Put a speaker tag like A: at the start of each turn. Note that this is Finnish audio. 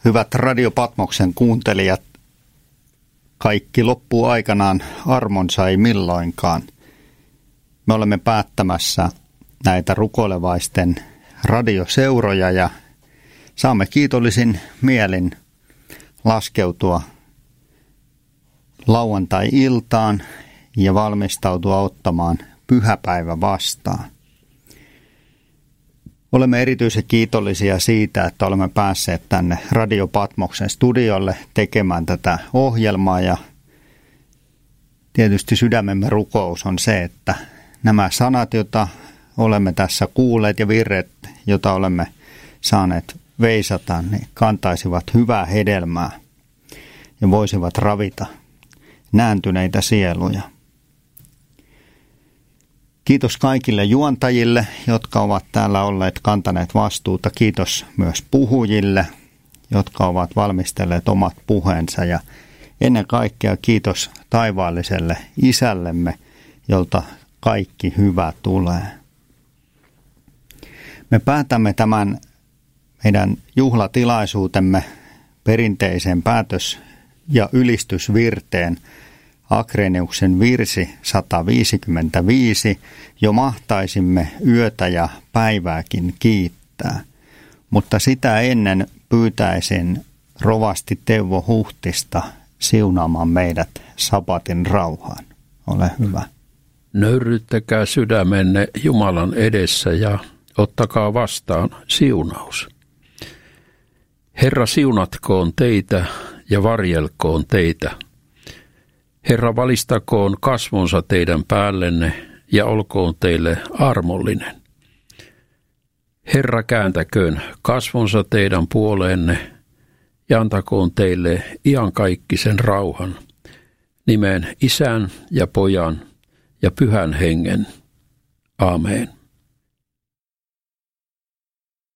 A: Hyvät Radio Patmoksen kuuntelijat, kaikki loppuu aikanaan, armonsa ei milloinkaan. Me olemme päättämässä näitä rukoilevaisten radioseuroja ja saamme kiitollisin mielin laskeutua lauantai-iltaan ja valmistautua ottamaan pyhäpäivä vastaan. Olemme erityisen kiitollisia siitä, että olemme päässeet tänne Radio Patmoksen studiolle tekemään tätä ohjelmaa ja tietysti sydämemme rukous on se, että nämä sanat, joita olemme tässä kuulleet ja virret, joita olemme saaneet veisata, niin kantaisivat hyvää hedelmää ja voisivat ravita nääntyneitä sieluja. Kiitos kaikille juontajille, jotka ovat täällä olleet kantaneet vastuuta. Kiitos myös puhujille, jotka ovat valmistelleet omat puheensa. Ja ennen kaikkea kiitos taivaalliselle Isällemme, jolta kaikki hyvä tulee. Me päätämme tämän meidän juhlatilaisuutemme perinteisen päätös- ja ylistysvirteen Akreniuksen virsi 155, jo mahtaisimme yötä ja päivääkin kiittää. Mutta sitä ennen pyytäisin rovasti Teuvo Huhtista siunaamaan meidät sabatin rauhaan. Ole hyvä.
B: Nöyrryttäkää sydämenne Jumalan edessä ja ottakaa vastaan siunaus. Herra siunatkoon teitä ja varjelkoon teitä. Herra valistakoon kasvonsa teidän päällenne ja olkoon teille armollinen. Herra kääntäköön kasvonsa teidän puoleenne ja antakoon teille iankaikkisen rauhan, nimeen Isän ja Pojan ja Pyhän Hengen. Aamen.